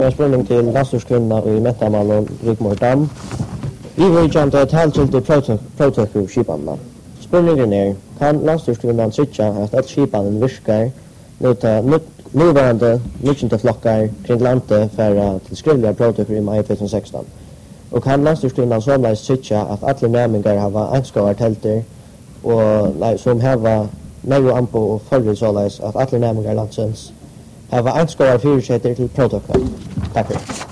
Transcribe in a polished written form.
En spurning til landstyrskvinna i Mettamal Rigmor Dam. Vi vil ikke ha talgildig protøkker skipanna. Spurningen kan landstyrskvinnan sykja at all skipanen virkar nuvarande 19 flokkar kring landet færa til skrivliga protøkker i mai 2016? Og kan landstyrskvinnan såleis sykja at alle næmingar hava angstgåvar telter og som hava megu ampo og forrige såleis at alle næmingar landsens hava angstgåvar fyrirsetter til protøkker? Takk for.